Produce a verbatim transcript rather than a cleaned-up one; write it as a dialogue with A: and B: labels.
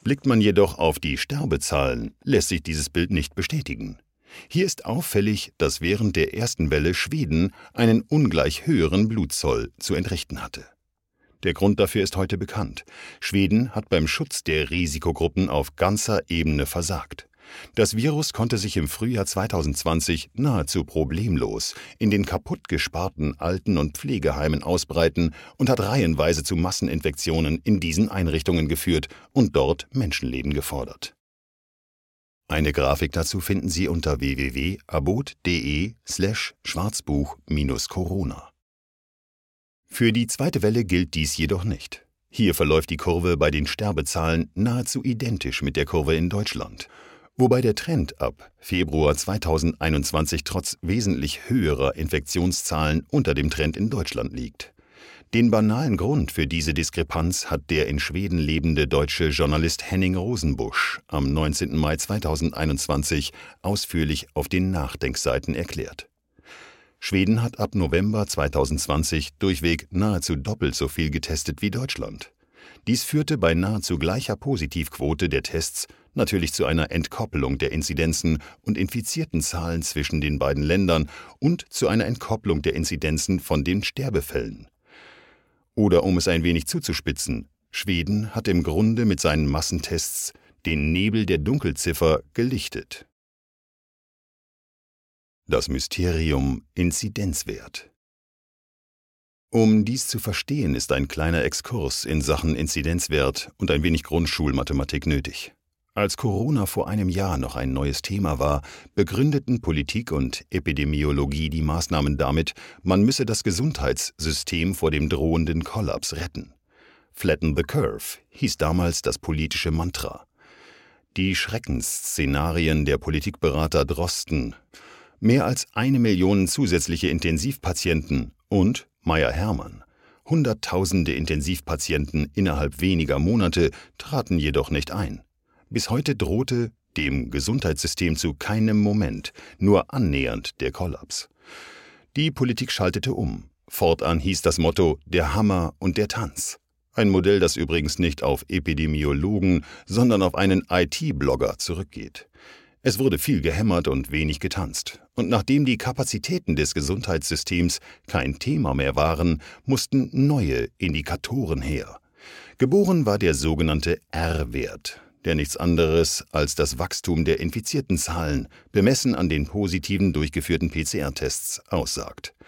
A: Blickt man jedoch auf die Sterbezahlen, lässt sich dieses Bild nicht bestätigen. Hier ist auffällig, dass während der ersten Welle Schweden einen ungleich höheren Blutzoll zu entrichten hatte. Der Grund dafür ist heute bekannt. Schweden hat beim Schutz der Risikogruppen auf ganzer Ebene versagt. Das Virus konnte sich im Frühjahr zweitausendzwanzig nahezu problemlos in den kaputt gesparten Alten- und Pflegeheimen ausbreiten und hat reihenweise zu Masseninfektionen in diesen Einrichtungen geführt und dort Menschenleben gefordert. Eine Grafik dazu finden Sie unter w w w punkt abot punkt de slash schwarzbuch minus corona. Für die zweite Welle gilt dies jedoch nicht. Hier verläuft die Kurve bei den Sterbezahlen nahezu identisch mit der Kurve in Deutschland, wobei der Trend ab Februar zweitausendeinundzwanzig trotz wesentlich höherer Infektionszahlen unter dem Trend in Deutschland liegt. Den banalen Grund für diese Diskrepanz hat der in Schweden lebende deutsche Journalist Henning Rosenbusch am neunzehnten Mai zweitausendeinundzwanzig ausführlich auf den Nachdenkseiten erklärt. Schweden hat ab November zweitausendzwanzig durchweg nahezu doppelt so viel getestet wie Deutschland. Dies führte bei nahezu gleicher Positivquote der Tests natürlich zu einer Entkoppelung der Inzidenzen und infizierten Zahlen zwischen den beiden Ländern und zu einer Entkopplung der Inzidenzen von den Sterbefällen. Oder um es ein wenig zuzuspitzen, Schweden hat im Grunde mit seinen Massentests den Nebel der Dunkelziffer gelichtet. Das Mysterium Inzidenzwert. Um dies zu verstehen, ist ein kleiner Exkurs in Sachen Inzidenzwert und ein wenig Grundschulmathematik nötig. Als Corona vor einem Jahr noch ein neues Thema war, begründeten Politik und Epidemiologie die Maßnahmen damit, man müsse das Gesundheitssystem vor dem drohenden Kollaps retten. Flatten the curve hieß damals das politische Mantra. Die Schreckensszenarien der Politikberater Drosten, mehr als eine Million zusätzliche Intensivpatienten und Meyer-Hermann, Hunderttausende Intensivpatienten innerhalb weniger Monate traten jedoch nicht ein. Bis heute drohte dem Gesundheitssystem zu keinem Moment nur annähernd der Kollaps. Die Politik schaltete um. Fortan hieß das Motto »Der Hammer und der Tanz«. Ein Modell, das übrigens nicht auf Epidemiologen, sondern auf einen I T-Blogger zurückgeht. Es wurde viel gehämmert und wenig getanzt. Und nachdem die Kapazitäten des Gesundheitssystems kein Thema mehr waren, mussten neue Indikatoren her. Geboren war der sogenannte R-Wert, der nichts anderes als das Wachstum der infizierten Zahlen, bemessen an den positiven durchgeführten P C R-Tests, aussagt.